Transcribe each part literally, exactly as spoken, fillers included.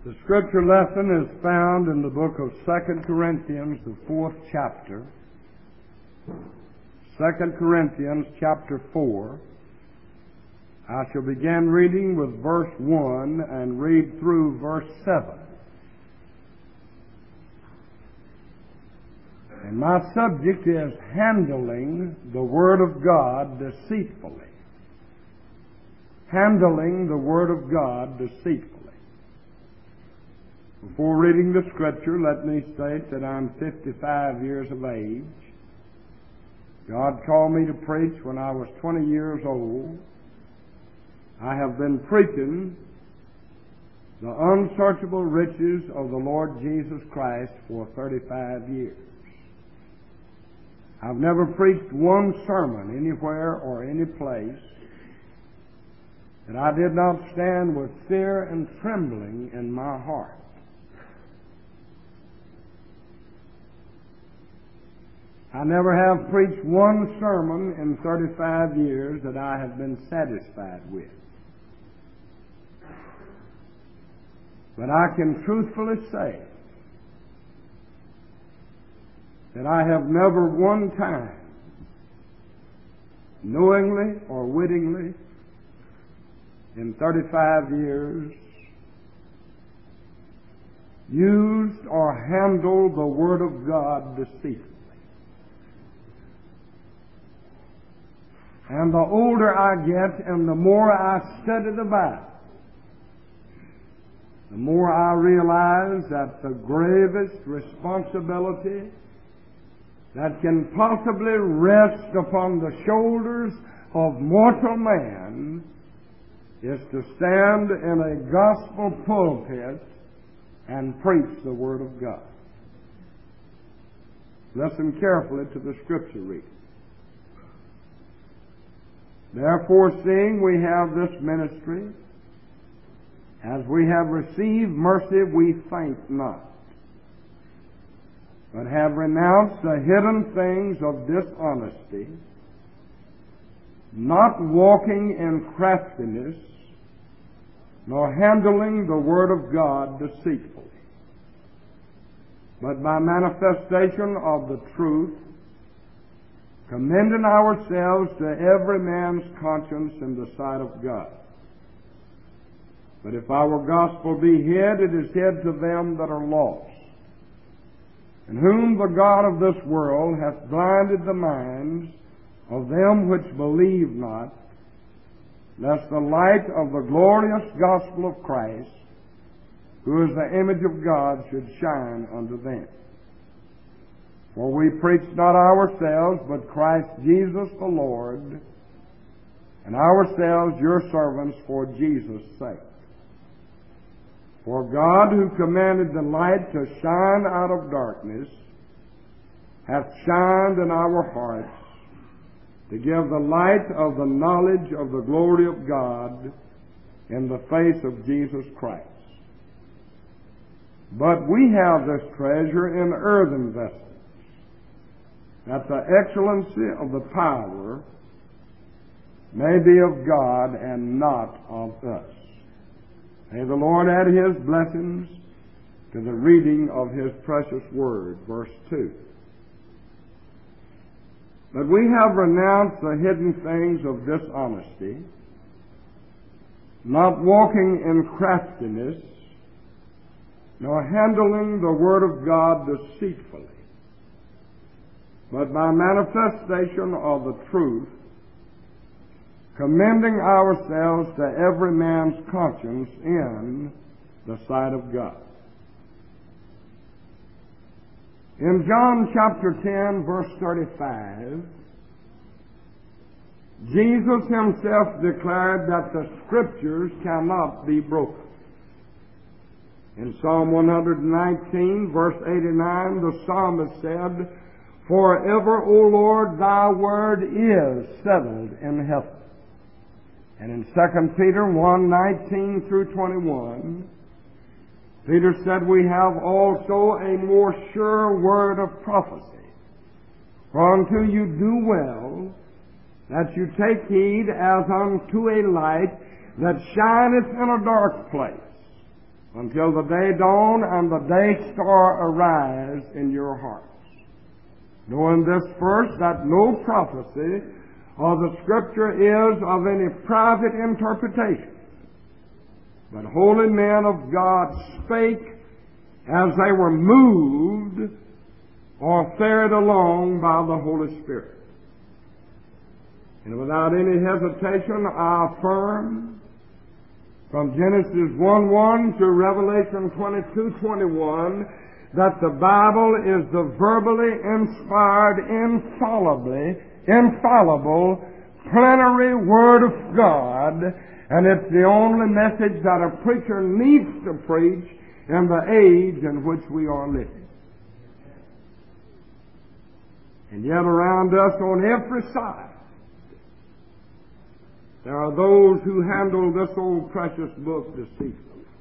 The scripture lesson is found in the book of Second Corinthians, the fourth chapter. Second Corinthians chapter four. I shall begin reading with verse one and read through verse seven. And my subject is handling the Word of God deceitfully. Handling the Word of God deceitfully. Before reading the scripture, let me state that I'm fifty-five years of age. God called me to preach when I was twenty years old. I have been preaching the unsearchable riches of the Lord Jesus Christ for thirty-five years. I've never preached one sermon anywhere or any place that I did not stand with fear and trembling in my heart. I never have preached one sermon in thirty-five years that I have been satisfied with. But I can truthfully say that I have never one time, knowingly or wittingly, in thirty-five years, used or handled the Word of God deceitfully. And the older I get and the more I study the Bible, the more I realize that the gravest responsibility that can possibly rest upon the shoulders of mortal man is to stand in a gospel pulpit and preach the Word of God. Listen carefully to the scripture reading. Therefore, seeing we have this ministry, as we have received mercy, we faint not, but have renounced the hidden things of dishonesty, not walking in craftiness, nor handling the Word of God deceitfully, but by manifestation of the truth, commending ourselves to every man's conscience in the sight of God. But if our gospel be hid, it is hid to them that are lost, in whom the God of this world hath blinded the minds of them which believe not, lest the light of the glorious gospel of Christ, who is the image of God, should shine unto them. For we preach not ourselves, but Christ Jesus the Lord, and ourselves your servants for Jesus' sake. For God, who commanded the light to shine out of darkness, hath shined in our hearts to give the light of the knowledge of the glory of God in the face of Jesus Christ. But we have this treasure in earthen vessels, that the excellency of the power may be of God and not of us. May the Lord add His blessings to the reading of His precious word. Verse two. But we have renounced the hidden things of dishonesty, not walking in craftiness, nor handling the Word of God deceitfully, but by manifestation of the truth, commending ourselves to every man's conscience in the sight of God. In John chapter ten, verse thirty-five, Jesus Himself declared that the Scriptures cannot be broken. In Psalm one nineteen, verse eighty-nine, the psalmist said, "Forever, O Lord, thy word is settled in heaven." And in Second Peter one nineteen through twenty-one, Peter said, "We have also a more sure word of prophecy. For unto you do well that you take heed as unto a light that shineth in a dark place, until the day dawn and the day star arise in your hearts. Knowing this first, that no prophecy of the Scripture is of any private interpretation, but holy men of God spake as they were moved or carried along by the Holy Spirit. And without any hesitation, I affirm from Genesis one one to Revelation twenty-two twenty-one that the Bible is the verbally inspired, infallibly, infallible, plenary Word of God, and it's the only message that a preacher needs to preach in the age in which we are living. And yet around us on every side, there are those who handle this old precious book deceitfully.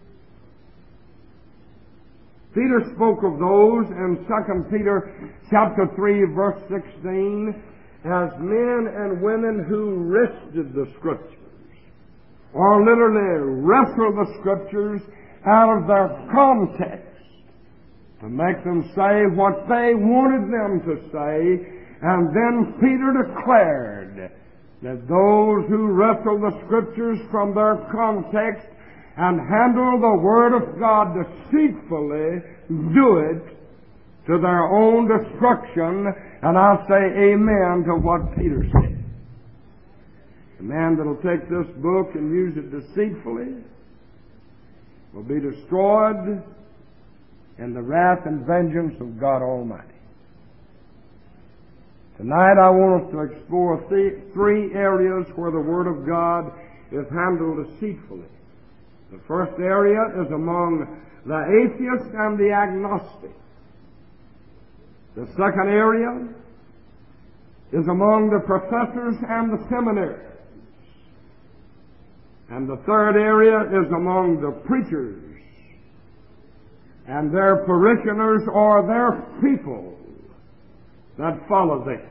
Peter spoke of those in Second Peter chapter three, verse sixteen, as men and women who wrested the Scriptures, or literally wrestled the Scriptures out of their context to make them say what they wanted them to say. And then Peter declared that those who wrestle the Scriptures from their context and handle the Word of God deceitfully do it to their own destruction. And I say amen to what Peter said. The man that will take this book and use it deceitfully will be destroyed in the wrath and vengeance of God Almighty. Tonight I want us to explore th- three areas where the Word of God is handled deceitfully. The first area is among the atheist and the agnostic. The second area is among the professors and the seminaries. And the third area is among the preachers and their parishioners or their people that follow them.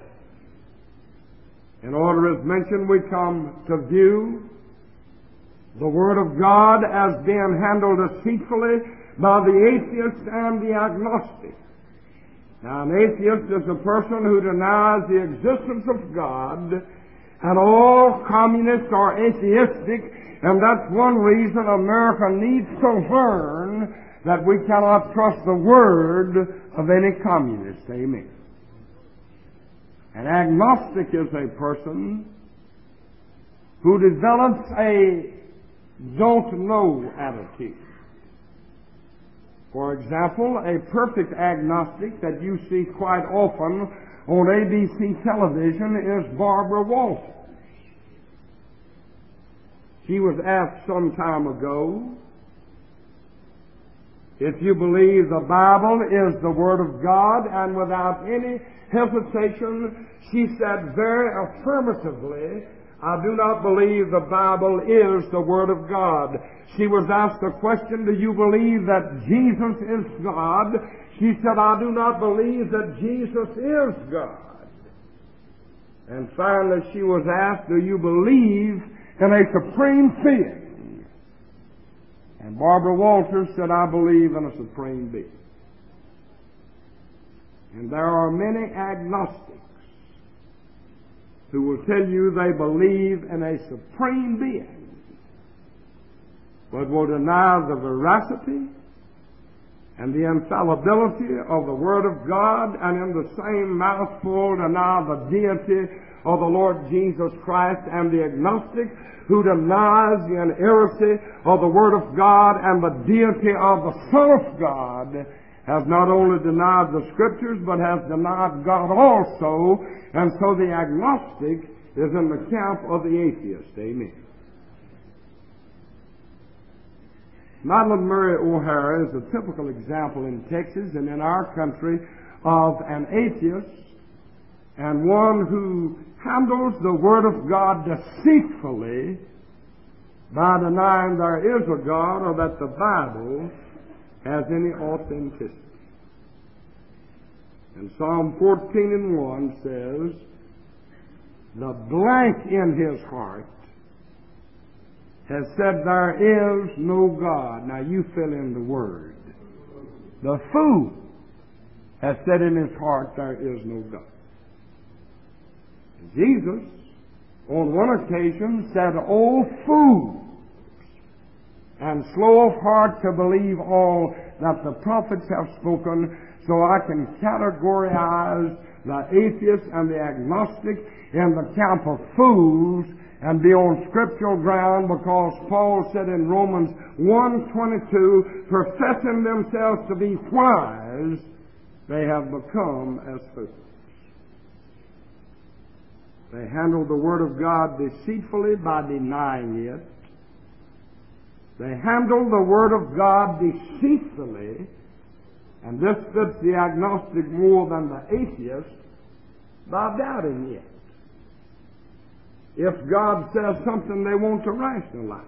In order as mentioned, we come to view the Word of God as being handled deceitfully by the atheist and the agnostic. Now, an atheist is a person who denies the existence of God, and all communists are atheistic, and that's one reason America needs to learn that we cannot trust the word of any communist. Amen. An agnostic is a person who develops a don't know attitude. For example, a perfect agnostic that you see quite often on A B C television is Barbara Walters. She was asked some time ago, if you believe the Bible is the Word of God, and without any hesitation, she said very affirmatively, I do not believe the Bible is the Word of God. She was asked the question, do you believe that Jesus is God? She said, I do not believe that Jesus is God. And finally she was asked, do you believe in a supreme being? And Barbara Walters said, I believe in a supreme being. And there are many agnostics who will tell you they believe in a supreme being, but will deny the veracity and the infallibility of the Word of God, and in the same mouthful deny the deity of the Lord Jesus Christ. And the agnostic who denies the inerrancy of the Word of God and the deity of the Son of God has not only denied the Scriptures, but has denied God also. And so the agnostic is in the camp of the atheist. Amen. Madeline Murray O'Hara is a typical example in Texas and in our country of an atheist and one who handles the Word of God deceitfully by denying there is a God or that the Bible has any authenticity. And Psalm fourteen and one says, the blank in his heart has said there is no God. Now you fill in the word. The fool has said in his heart there is no God. Jesus, on one occasion, said, "O fools, and slow of heart to believe all that the prophets have spoken," so I can categorize the atheist and the agnostic in the camp of fools and be on scriptural ground, because Paul said in Romans one twenty-two, professing themselves to be wise, they have become as fools. They handle the Word of God deceitfully by denying it. They handle the Word of God deceitfully, and this fits the agnostic more than the atheist, by doubting it. If God says something, they want to rationalize.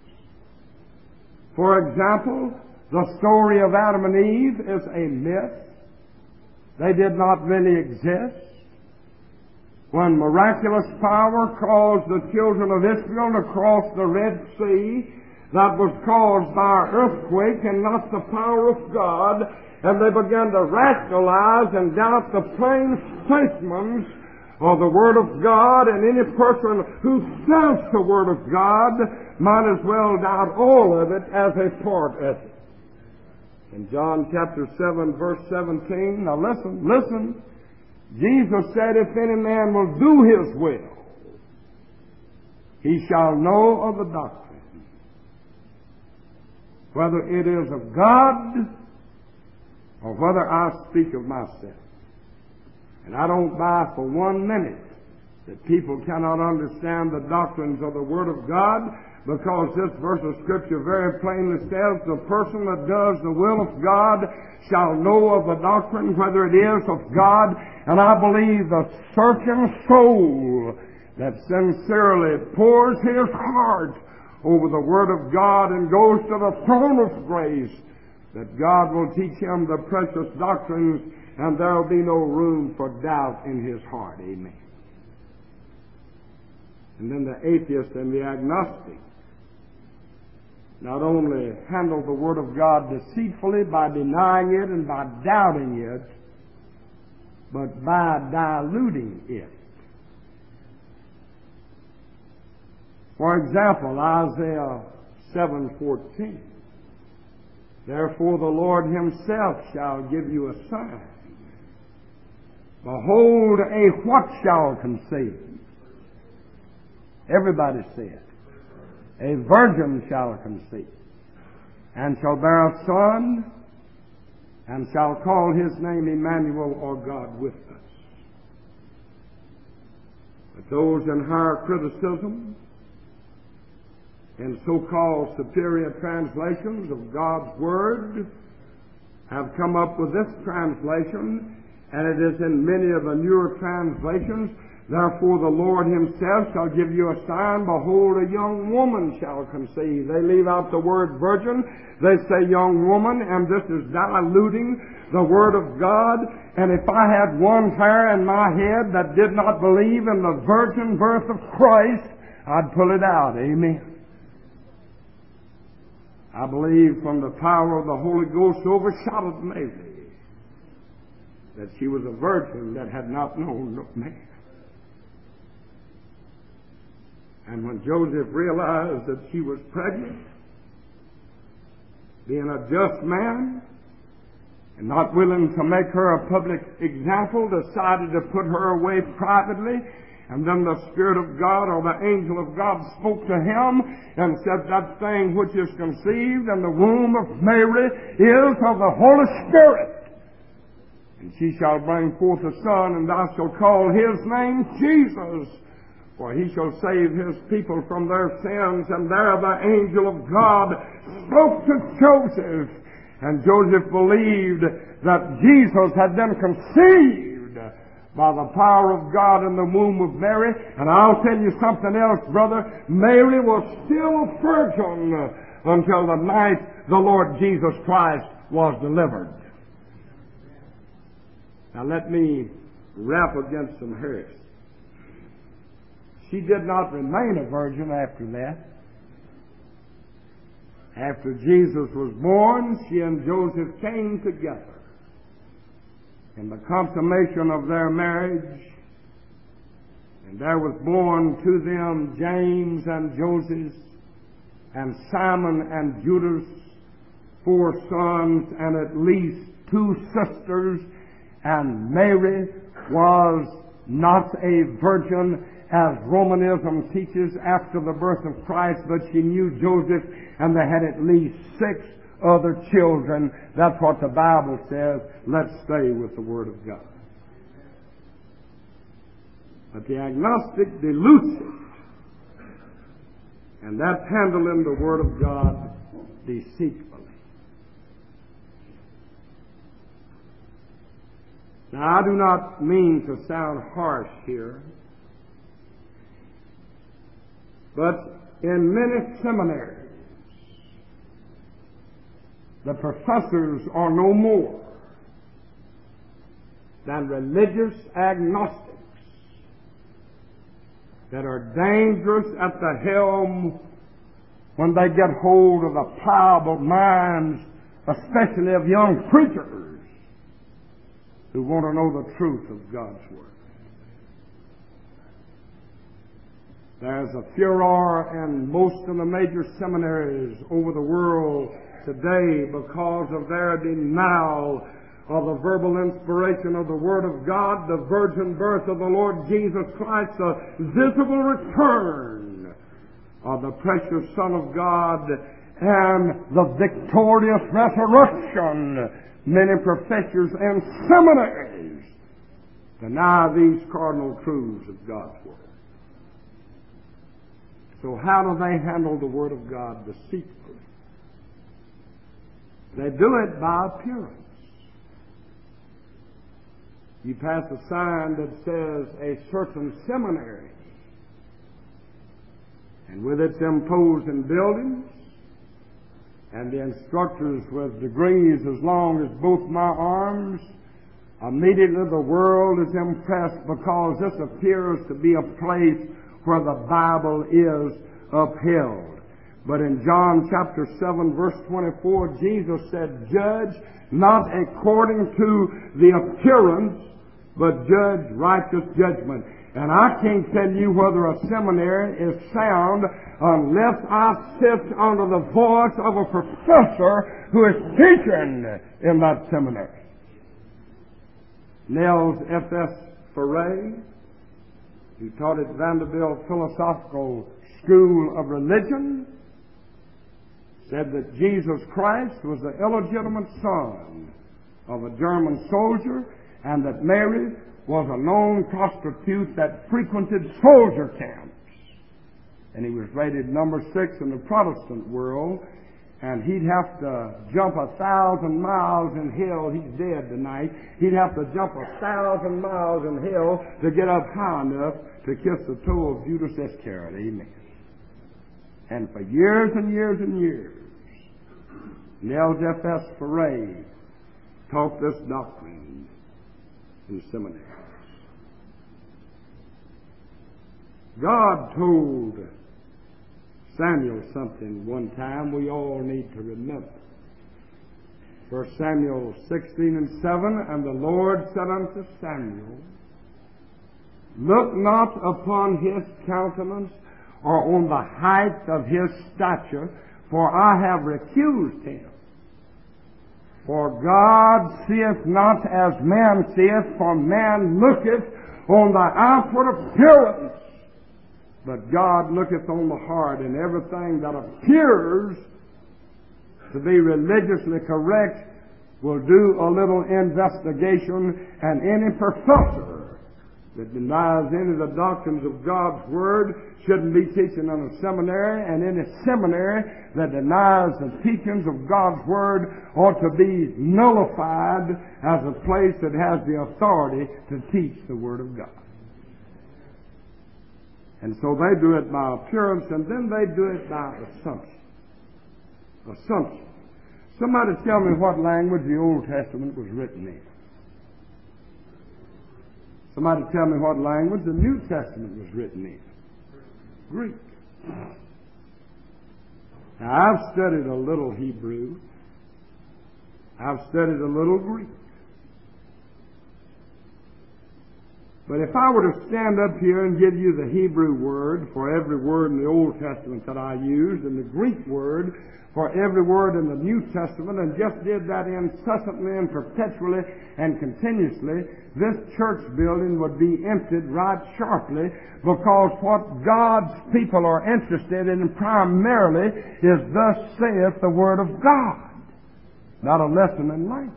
For example, the story of Adam and Eve is a myth. They did not really exist. When miraculous power caused the children of Israel to cross the Red Sea, that was caused by an earthquake and not the power of God, and they began to rationalize and doubt the plain statements of the Word of God, and any person who says the Word of God might as well doubt all of it as a part of it. In John chapter seven, verse seventeen, now listen, listen, Jesus said, "If any man will do His will, he shall know of the doctrine, whether it is of God or whether I speak of myself." And I don't buy for one minute that people cannot understand the doctrines of the Word of God, because this verse of Scripture very plainly says, "The person that does the will of God shall know of the doctrine, whether it is of God." And I believe the searching soul that sincerely pours his heart over the Word of God and goes to the throne of grace, that God will teach him the precious doctrines, and there will be no room for doubt in his heart. Amen. And then the atheist and the agnostic not only handle the Word of God deceitfully by denying it and by doubting it, but by diluting it. For example, Isaiah seven fourteen. "Therefore the Lord Himself shall give you a sign. Behold, a what shall conceive?" Everybody say it. "A virgin shall conceive, and shall bear a son, and shall call his name Emmanuel," or God with us. But those in higher criticism, in so-called superior translations of God's Word, have come up with this translation, and it is in many of the newer translations, "Therefore the Lord Himself shall give you a sign. Behold, a young woman shall conceive." They leave out the word virgin. They say young woman, and this is diluting the Word of God. And if I had one hair in my head that did not believe in the virgin birth of Christ, I'd pull it out. Amen. I believe from the power of the Holy Ghost overshadowed Mary that she was a virgin that had not known no man. And when Joseph realized that she was pregnant, being a just man and not willing to make her a public example, decided to put her away privately. And then the Spirit of God, or the angel of God, spoke to him and said, "That thing which is conceived in the womb of Mary is of the Holy Spirit. And she shall bring forth a son, and thou shalt call his name Jesus. For he shall save his people from their sins." And there the angel of God spoke to Joseph. And Joseph believed that Jesus had been conceived by the power of God in the womb of Mary. And I'll tell you something else, brother. Mary was still a virgin until the night the Lord Jesus Christ was delivered. Now let me rap against some heresy. She did not remain a virgin after that. After Jesus was born, she and Joseph came together in the consummation of their marriage, and there was born to them James and Joseph and Simon and Judas, four sons and at least two sisters, and Mary was not a virgin as Romanism teaches after the birth of Christ, but she knew Joseph, and they had at least six other children. That's what the Bible says. Let's stay with the Word of God. But the agnostic dilutes it, and that's handling the Word of God deceitfully. Now, I do not mean to sound harsh here, but in many seminaries, the professors are no more than religious agnostics that are dangerous at the helm when they get hold of the pliable minds, especially of young preachers who want to know the truth of God's Word. There's a furor in most of the major seminaries over the world today because of their denial of the verbal inspiration of the Word of God, the virgin birth of the Lord Jesus Christ, the visible return of the precious Son of God, and the victorious resurrection. Many professors and seminaries deny these cardinal truths of God's Word. So how do they handle the Word of God deceitfully? They do it by appearance. You pass a sign that says a certain seminary, and with its imposing buildings and the instructors with degrees as long as both my arms, immediately the world is impressed because this appears to be a place where the Bible is upheld. But in John chapter seven verse twenty-four, Jesus said, "Judge not according to the appearance, but judge righteous judgment." And I can't tell you whether a seminary is sound unless I sit under the voice of a professor who is teaching in that seminary. Nels F S Ferre, who taught at Vanderbilt Philosophical School of Religion, said that Jesus Christ was the illegitimate son of a German soldier, and that Mary was a known prostitute that frequented soldier camps. And he was rated number six in the Protestant world, and he'd have to jump a thousand miles in hell. He's dead tonight. He'd have to jump a thousand miles in hell to get up high enough to kiss the toe of Judas Iscariot. Amen. And for years and years and years, Nels F S Ferre taught this doctrine in seminaries. God told Samuel something one time we all need to remember. First Samuel sixteen and seven, "And the Lord said unto Samuel, Look not upon his countenance or on the height of his stature, for I have recused him. For God seeth not as man seeth, for man looketh on the outward appearance, but God looketh on the heart. And everything that appears to be religiously correct will do a little investigation, and any professor that denies any of the doctrines of God's Word shouldn't be teaching in a seminary, and any seminary that denies the teachings of God's Word ought to be nullified as a place that has the authority to teach the Word of God. And so they do it by appearance, and then they do it by assumption. Assumption. Somebody tell me what language the Old Testament was written in. Somebody tell me what language the New Testament was written in. Greek. Now, I've studied a little Hebrew. I've studied a little Greek. But if I were to stand up here and give you the Hebrew word for every word in the Old Testament that I used and the Greek word for every word in the New Testament and just did that incessantly and perpetually and continuously, this church building would be emptied right sharply, because what God's people are interested in primarily is thus saith the Word of God, not a lesson in language.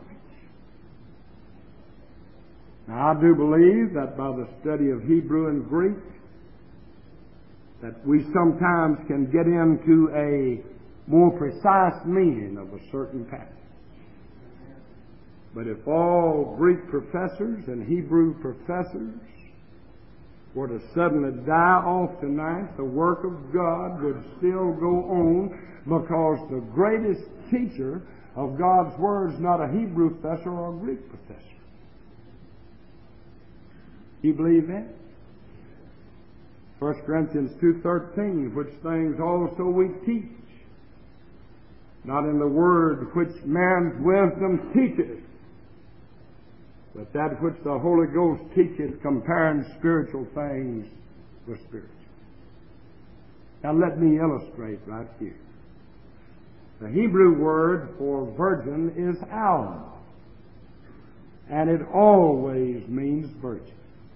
Now, I do believe that by the study of Hebrew and Greek, that we sometimes can get into a more precise meaning of a certain passage. But if all Greek professors and Hebrew professors were to suddenly die off tonight, the work of God would still go on, because the greatest teacher of God's Word is not a Hebrew professor or a Greek professor. You believe that? First Corinthians two thirteen, which things also we teach, not in the word which man's wisdom teacheth, but that which the Holy Ghost teacheth, comparing spiritual things with spiritual. Now let me illustrate right here. The Hebrew word for virgin is alma, and it always means virgin.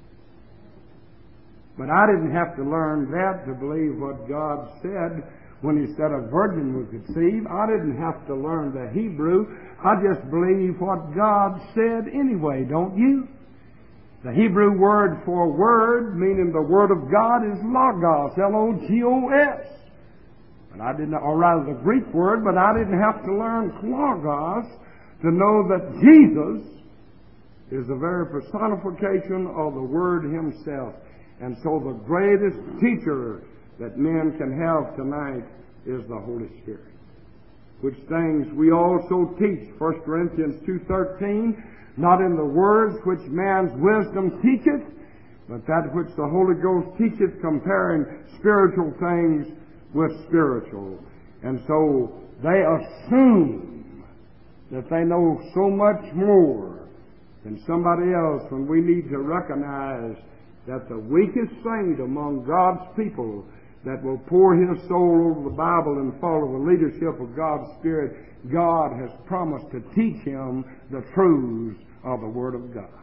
But I didn't have to learn that to believe what God said when He said a virgin would conceive. I didn't have to learn the Hebrew. I just believe what God said anyway, don't you? The Hebrew word for word, meaning the Word of God, is logos, L O G O S. And I didn't, or rather the Greek word, but I didn't have to learn logos to know that Jesus is the very personification of the Word Himself. And so the greatest teacher that men can have tonight is the Holy Spirit, which things we also teach. First Corinthians two thirteen, not in the words which man's wisdom teacheth, but that which the Holy Ghost teacheth, comparing spiritual things with spiritual. And so they assume that they know so much more than somebody else, when we need to recognize that the weakest saint among God's people that will pour his soul over the Bible and follow the leadership of God's Spirit, God has promised to teach him the truths of the Word of God.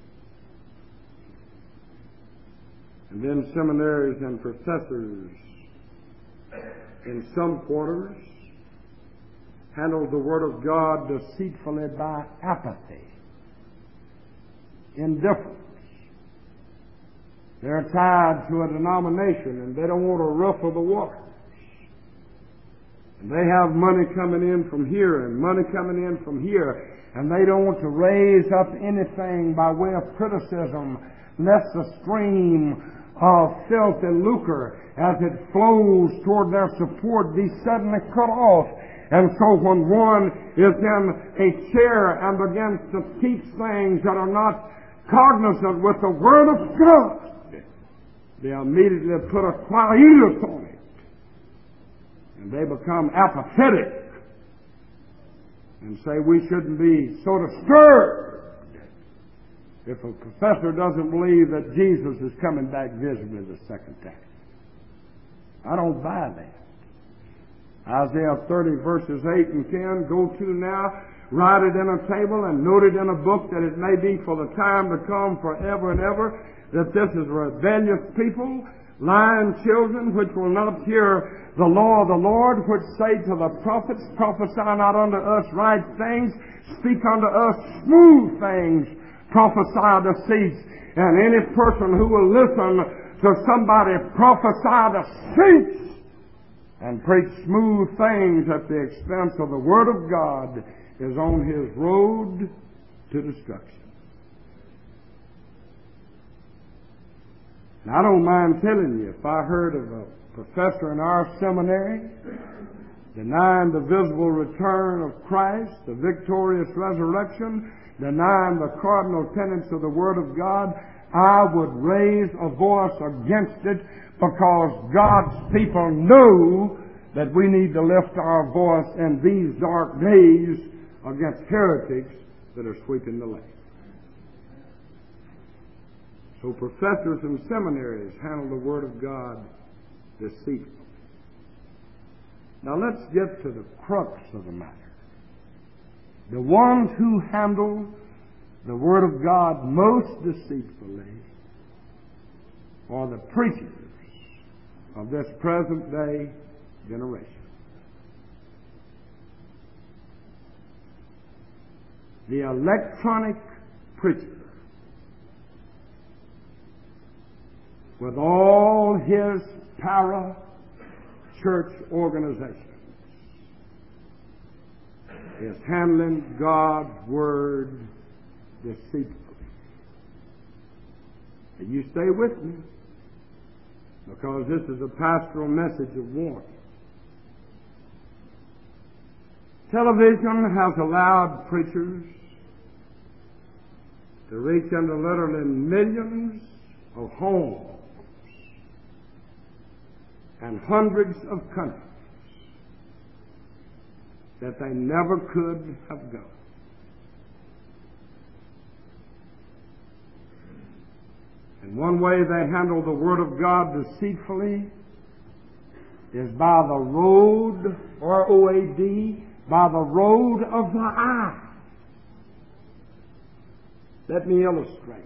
And then seminaries and professors in some quarters handle the Word of God deceitfully by apathy, indifference. They're tied to a denomination and they don't want to ruffle the waters. And they have money coming in from here and money coming in from here, and they don't want to raise up anything by way of criticism, lest the stream of filth and lucre as it flows toward their support be suddenly cut off. And so when one is in a chair and begins to teach things that are not cognizant with the Word of God, they immediately put a quietus on it, and they become apathetic and say we shouldn't be so disturbed if a professor doesn't believe that Jesus is coming back visibly the second time. I don't buy that. Isaiah thirty verses eight and ten, go to now, write it in a table and note it in a book, that it may be for the time to come forever and ever, that this is a rebellious people, lying children, which will not hear the law of the Lord, which say to the prophets, prophesy not unto us right things, speak unto us smooth things, prophesy deceits. And any person who will listen to somebody prophesy deceits and preach smooth things at the expense of the Word of God is on his road to destruction. Now, I don't mind telling you, if I heard of a professor in our seminary denying the visible return of Christ, the victorious resurrection, denying the cardinal tenets of the Word of God, I would raise a voice against it, because God's people know that we need to lift our voice in these dark days against heretics that are sweeping the land. So professors in seminaries handle the Word of God deceitfully. Now let's get to the crux of the matter. The ones who handle the Word of God most deceitfully are the preachers of this present day generation. The electronic preacher, with all his para-church organizations, is handling God's Word deceitfully. And you stay with me, because this is a pastoral message of warning. Television has allowed preachers to reach into literally millions of homes and hundreds of countries that they never could have gone. And one way they handle the Word of God deceitfully is by the road, R O A D, by the road of the eye. Let me illustrate.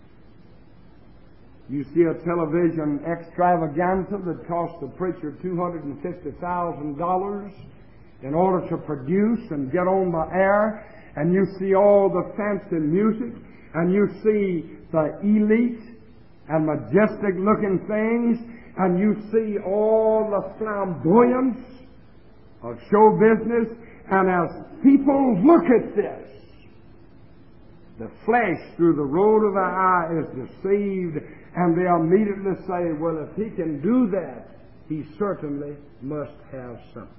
You see a television extravaganza that costs the preacher two hundred fifty thousand dollars in order to produce and get on the air, and you see all the fancy music, and you see the elite and majestic looking things, and you see all the flamboyance of show business, and as people look at this, the flesh through the road of the eye is deceived, and they immediately say, well, if he can do that, he certainly must have something.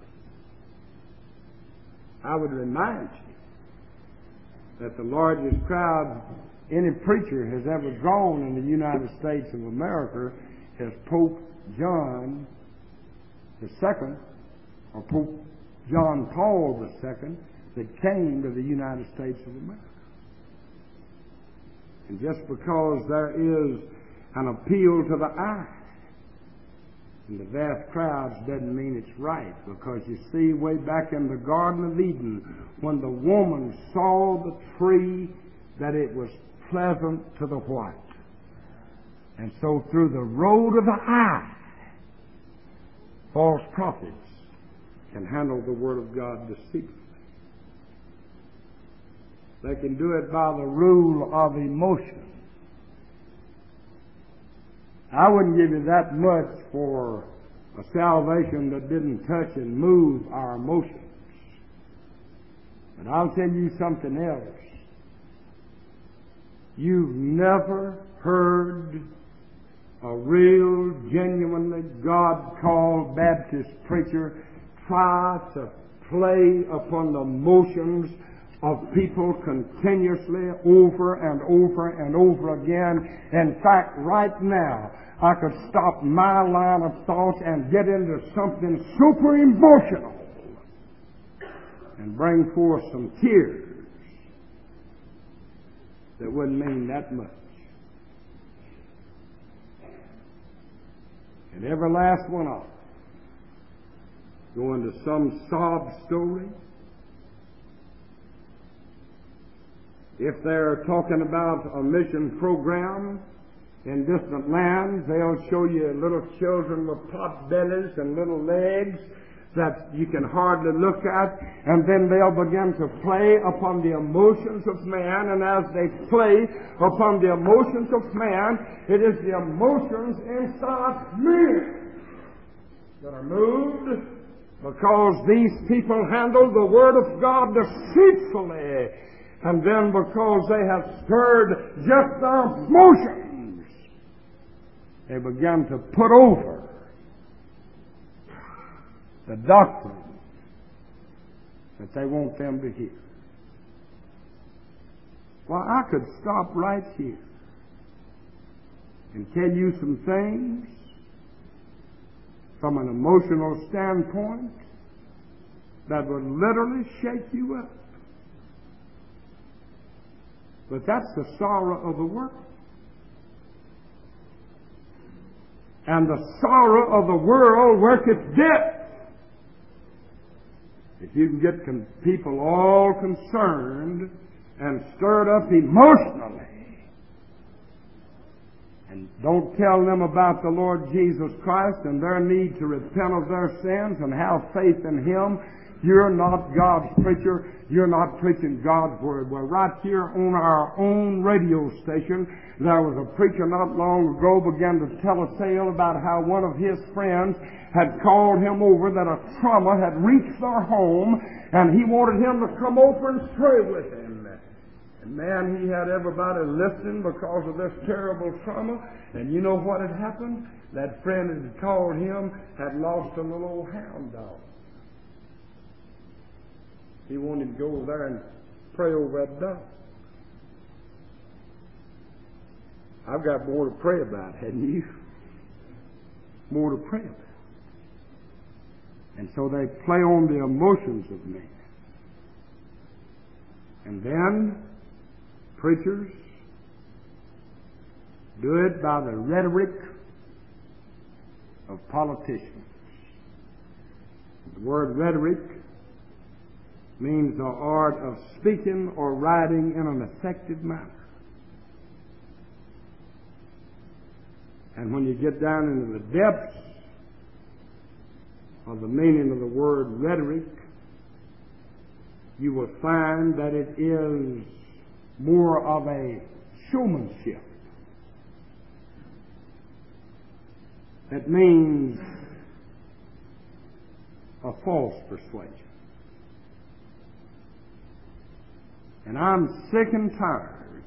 I would remind you that the largest crowd any preacher has ever drawn in the United States of America is Pope John the Second, or Pope John Paul the Second, that came to the United States of America. And just because there is an appeal to the eye in the vast crowds doesn't mean it's right, because you see, way back in the Garden of Eden, when the woman saw the tree, that it was pleasant to the what? And so through the road of the eye, false prophets can handle the Word of God deceitfully. They can do it by the rule of emotion. I wouldn't give you that much for a salvation that didn't touch and move our emotions. But I'll tell you something else. You've never heard a real, genuinely God-called Baptist preacher try to play upon the emotions of people continuously over and over and over again. In fact, right now, I could stop my line of thought and get into something super emotional and bring forth some tears that wouldn't mean that much. And every last one of them go into some sob story. If they're talking about a mission program in distant lands, they'll show you little children with pot bellies and little legs that you can hardly look at, and then they'll begin to play upon the emotions of man, and as they play upon the emotions of man, it is the emotions inside men that are moved, because these people handle the Word of God deceitfully. And then because they have stirred just their emotions, they begin to put over the doctrine that they want them to hear. Well, I could stop right here and tell you some things from an emotional standpoint that would literally shake you up. But that's the sorrow of the world. And the sorrow of the world worketh death. If you can get con- people all concerned and stirred up emotionally, and don't tell them about the Lord Jesus Christ and their need to repent of their sins and have faith in Him, you're not God's preacher. You're not preaching God's Word. Well, right here on our own radio station, there was a preacher not long ago began to tell a tale about how one of his friends had called him over that a trauma had reached their home, and he wanted him to come over and pray with him. And man, he had everybody listening because of this terrible trauma. And you know what had happened? That friend that had called him had lost a little old hound dog. He wanted to go over there and pray over that dog. I've got more to pray about, hadn't you? More to pray about. And so they play on the emotions of men. And then preachers do it by the rhetoric of politicians. The word rhetoric means the art of speaking or writing in an effective manner. And when you get down into the depths of the meaning of the word rhetoric, you will find that it is more of a showmanship. It means a false persuasion. And I'm sick and tired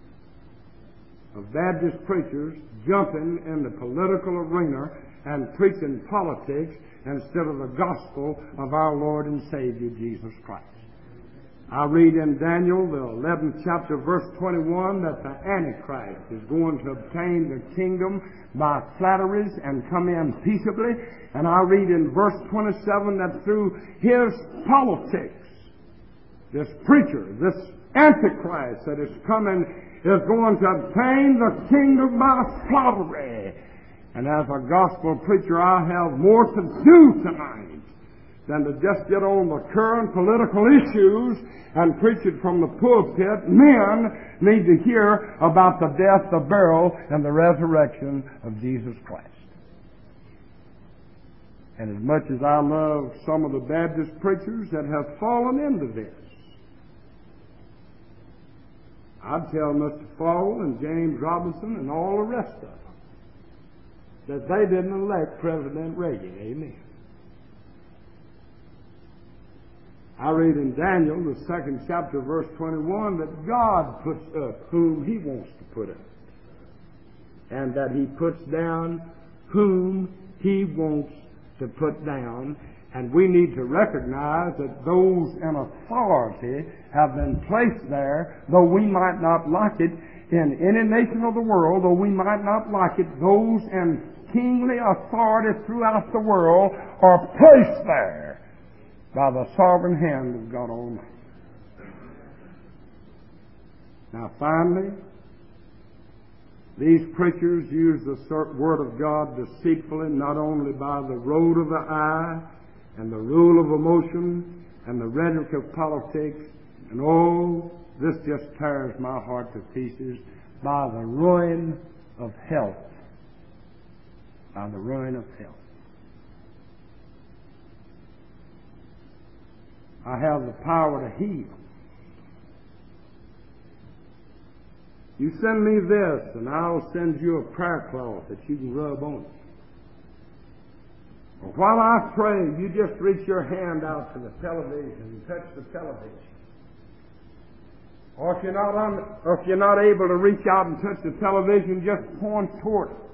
of Baptist preachers jumping in the political arena and preaching politics instead of the gospel of our Lord and Savior Jesus Christ. I read in Daniel, the eleventh chapter, verse twenty-one, that the Antichrist is going to obtain the kingdom by flatteries and come in peaceably. And I read in verse twenty-seven that through his politics, this preacher, this Antichrist that is coming, is going to obtain the kingdom by flattery. And as a gospel preacher, I have more to do tonight than to just get on the current political issues and preach it from the pulpit. Men need to hear about the death, the burial, and the resurrection of Jesus Christ. And as much as I love some of the Baptist preachers that have fallen into this, I'd tell Mister Falwell and James Robinson and all the rest of them that they didn't elect President Reagan. Amen. I read in Daniel, the second chapter, verse twenty-one, that God puts up whom He wants to put up, and that He puts down whom He wants to put down. And we need to recognize that those in authority have been placed there, though we might not like it, in any nation of the world, though we might not like it, those in kingly authority throughout the world are placed there by the sovereign hand of God Almighty. Now finally, these preachers use the Word of God deceitfully, not only by the road of the eye and the rule of emotion and the rhetoric of politics, and oh, this just tears my heart to pieces, by the ruin of health. By the ruin of health. I have the power to heal. You send me this, and I'll send you a prayer cloth that you can rub on it. Or while I pray, you just reach your hand out to the television and touch the television. Or if you're not on, or if you're not able to reach out and touch the television, just point toward it.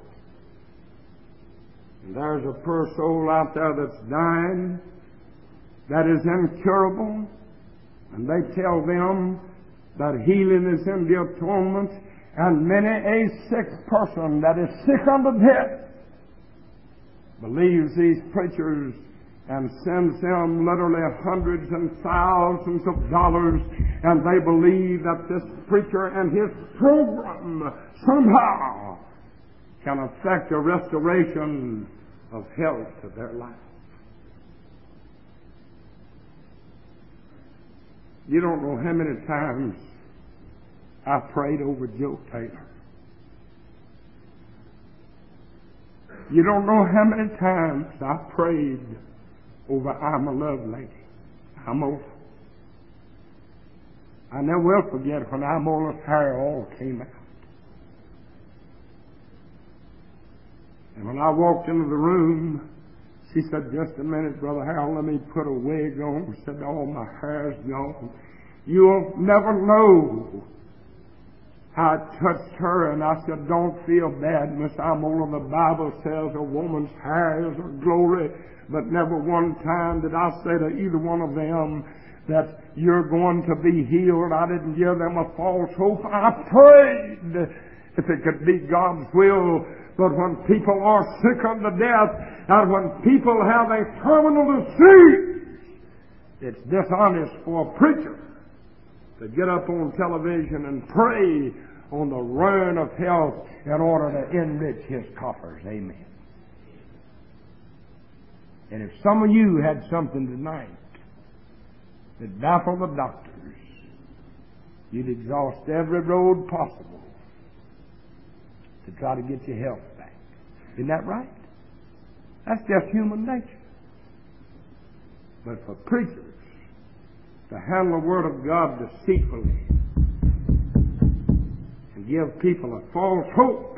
And there's a poor soul out there that's dying, that is incurable, and they tell them that healing is in the atonement, and many a sick person that is sick unto death believes these preachers and sends them literally hundreds and thousands of dollars, and they believe that this preacher and his program somehow can affect a restoration of health to their life. You don't know how many times I prayed over Joe Taylor. You don't know how many times I prayed over I'm a Love Lady. I'm over. I never will forget when I'm Ola's hair all came out. And when I walked into the room, she said, "Just a minute, Brother Harold, let me put a wig on." I said, "Oh, my hair's gone." You'll never know how it touched her. And I said, "Don't feel bad, Miss Amola. The Bible says a woman's hair is her glory." But never one time did I say to either one of them that you're going to be healed. I didn't give them a false hope. I prayed if it could be God's will. But when people are sick unto death, and when people have a terminal disease, it's dishonest for a preacher to get up on television and pray on the ruin of health in order to enrich his coffers. Amen. And if some of you had something tonight that baffled the doctors, you'd exhaust every road possible to try to get your health back. Isn't that right? That's just human nature. But for preachers to handle the Word of God deceitfully and give people a false hope,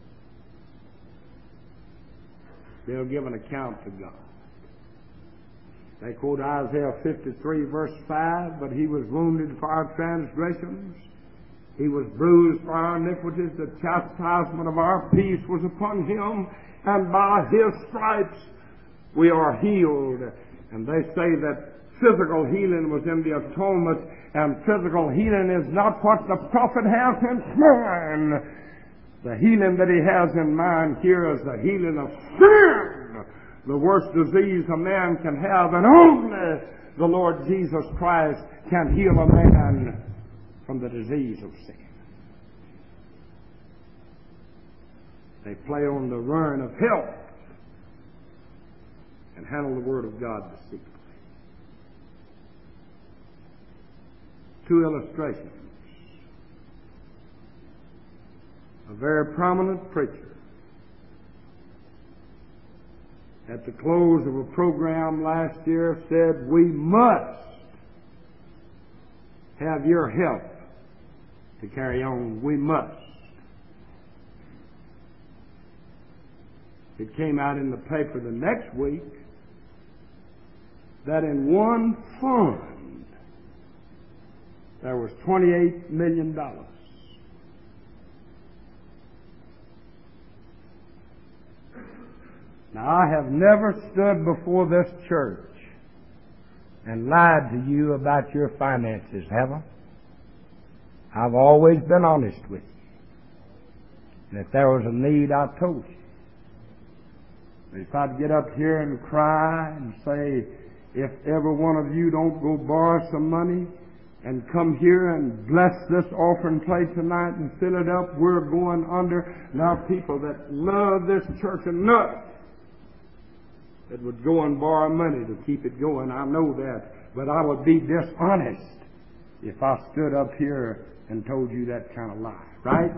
they'll give an account to God. They quote Isaiah fifty-three, verse five, "But he was wounded for our transgressions, he was bruised for our iniquities, the chastisement of our peace was upon him, and by his stripes we are healed." And they say that physical healing was in the atonement, and physical healing is not what the prophet has in mind. The healing that he has in mind here is the healing of sin, the worst disease a man can have, and only the Lord Jesus Christ can heal a man from the disease of sin. They play on the ruin of health and handle the Word of God deceitfully. Two illustrations. A very prominent preacher at the close of a program last year said, "We must have your help to carry on. We must." It came out in the paper the next week that in one fund there was twenty-eight million dollars. Now, I have never stood before this church and lied to you about your finances, have I? I've always been honest with you. And if there was a need, I told you. But if I'd get up here and cry and say, if every one of you don't go borrow some money and come here and bless this offering plate tonight and fill it up, we're going under. Now, people that love this church enough that would go and borrow money to keep it going, I know that. But I would be dishonest if I stood up here and told you that kind of lie, right?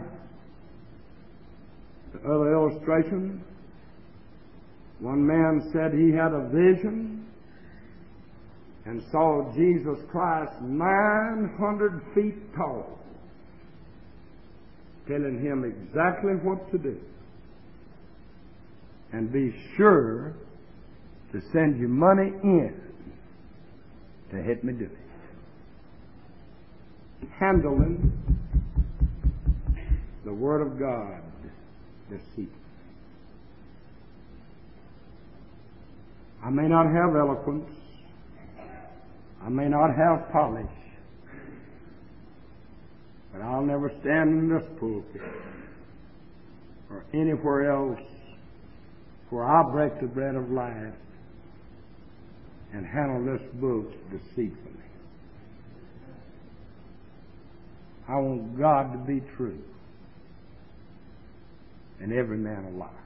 The other illustration, one man said he had a vision and saw Jesus Christ nine hundred feet tall, telling him exactly what to do. And be sure to send your money in to help me do it. Handling the Word of God deceitfully. I may not have eloquence. I may not have polish. But I'll never stand in this pulpit or anywhere else For I break the bread of life and handle this book deceitfully. I want God to be true and every man a liar.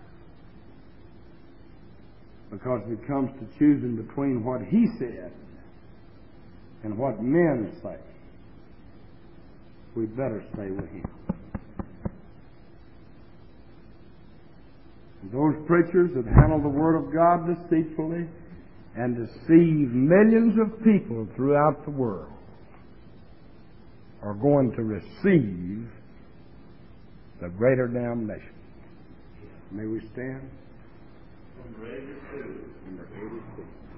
Because if it comes to choosing between what he said and what men say, we better stay with him. And those preachers that handle the Word of God deceitfully and deceive millions of people throughout the world are going to receive the greater damnation. May we stand? Number eighty-two. Number eighty-two.